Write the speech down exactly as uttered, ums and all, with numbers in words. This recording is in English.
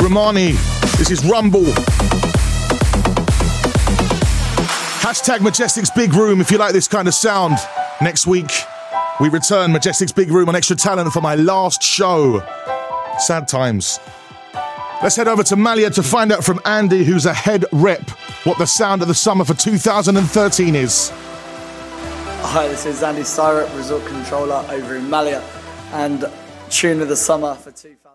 Romani. This is Rumble. Hashtag Majestic's Big Room if you like this kind of sound. Next week, we return Majestic's Big Room on Extra Talent for my last show. Sad times. Let's head over to Malia to find out from Andy, who's a head rep, what the sound of the summer for two thousand thirteen is. Hi, this is Andy Syrup, Resort Controller over in Malia, and tune of the summer for two thousand